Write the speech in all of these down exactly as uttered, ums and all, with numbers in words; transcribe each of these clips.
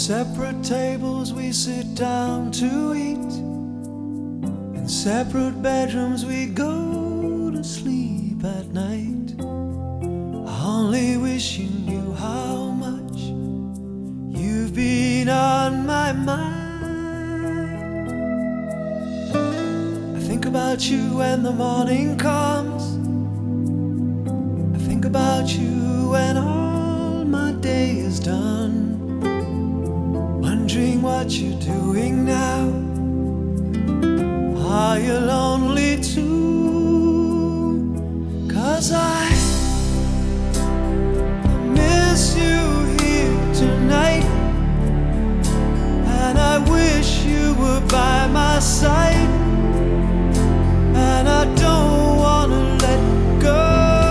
separate tables we sit down to eat. In separate bedrooms we go to sleep at night. I only wish you knew how much you've been on my mind. I think about you when the morning comes. I think about you when all my day is done. Wondering what you're doing now. Are you lonely too? 'Cause I, I miss you here tonight, and I wish you were by my side, and I don't wanna let go.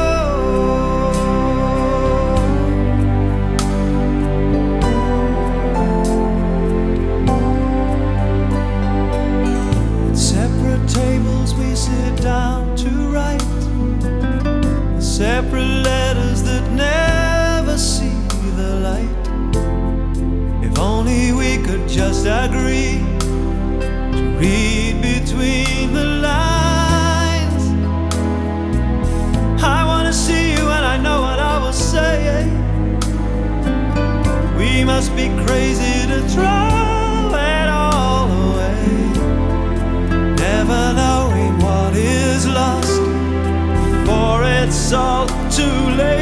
Tables we sit down to write, separate letters that never see the light. If only we could just agree to read between the lines. I wanna see you and I know what I will say. We must be crazy to throw it all away, never knowing what is lost before it's all too late.